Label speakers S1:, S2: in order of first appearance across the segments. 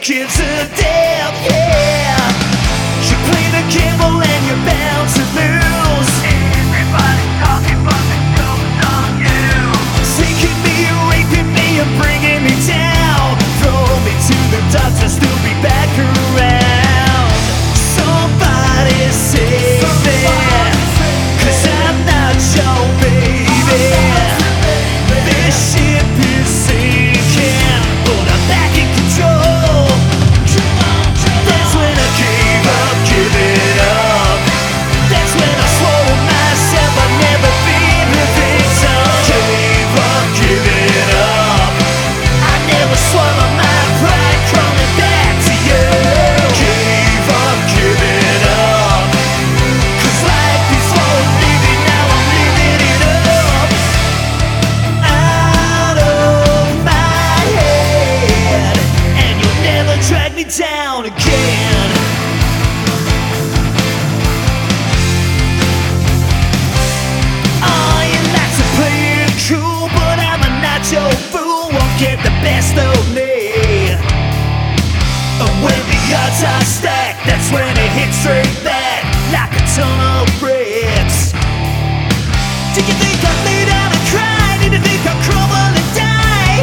S1: gives a damn, yeah. You play the gamble and you're bound to lose. Everybody's talking but the joke's on you. Taking me, raping me and bringing me down. Throw me to the doctor, still be back around. Somebody save me, 'cause I'm not your baby. This ship is sinking, but I'm back in control. That's when I gave up, giving up. That's when I swore to myself I'd never be the victim. Gave up, giving up. I never swallowed my pride, crawling back to you. Gave up, giving up. 'Cause life is for living, now I'm living it up. Out of my head, and you'll never drag me down again. Oh, you like to play it cool, but I'm a nacho fool, won't get the best of me. And when the odds are stacked, that's when it hits straight back like a ton of bricks. Do you think I'd lay down and cry? Did you think I'd crumble and die?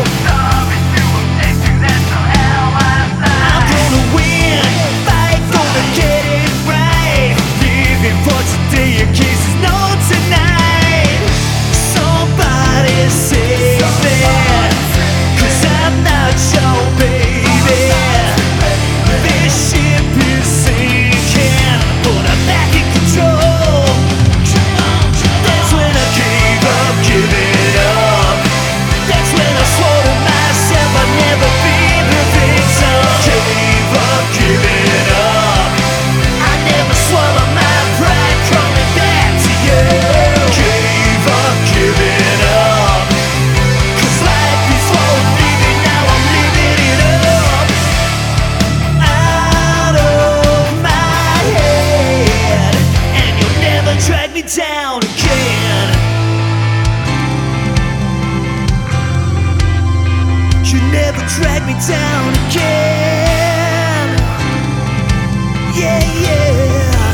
S1: I'm gonna win, fight, gonna get it right. Living for today in case there's no tonight. Somebody save me, 'cause I'm not your baby. This ship is sinking, but I'm back in control. That's when I gave up, giving up. That's when I swore to myself I'd never be the victim. Gave up, giving up. I never swallowed my pride, crawling back to you. Gave up, giving up. 'Cause life is for living, now I'm living it up. Out of my head, and you'll never drag me down again. You never drag me down again. Yeah, yeah.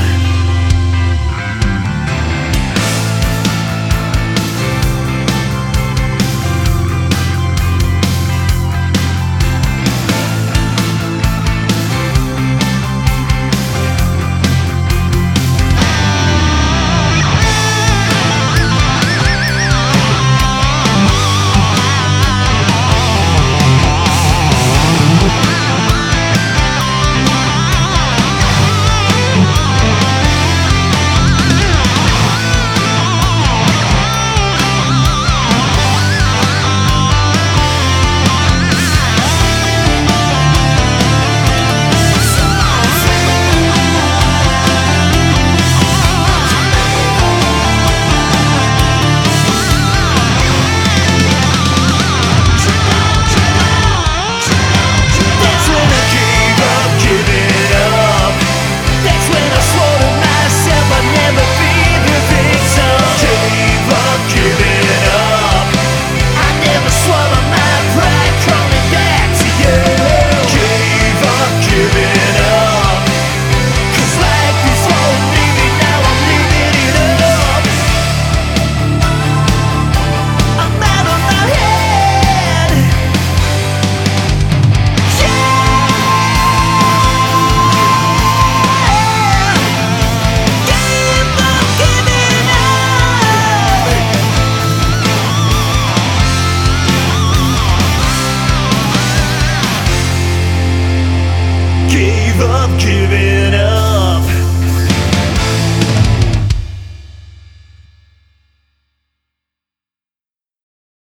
S1: That's when I gave up, giving up. That's when I swore to myself I'd never be the victim. Gave up, giving up. I never swallowed my pride, crawling back to you. Gave up, giving up. 'Cause life is for living, now I'm living it up. I'm out of my head. Gave up, giving